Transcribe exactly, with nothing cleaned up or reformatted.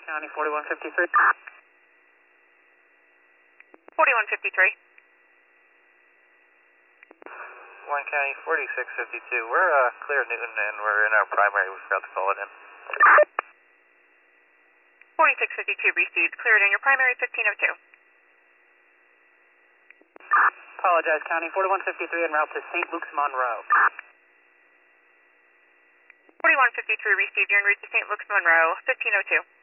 County forty-one fifty-three. forty-one fifty-three. Warren County forty-six fifty-two. We're uh, clear Newton and we're in our primary. We forgot to call it in. forty-six fifty-two received. Cleared in your primary fifteen oh two. Apologize, County forty-one fifty-three en route to Saint Luke's Monroe. forty-one fifty-three received. You're en route to Saint Luke's Monroe, fifteen oh two.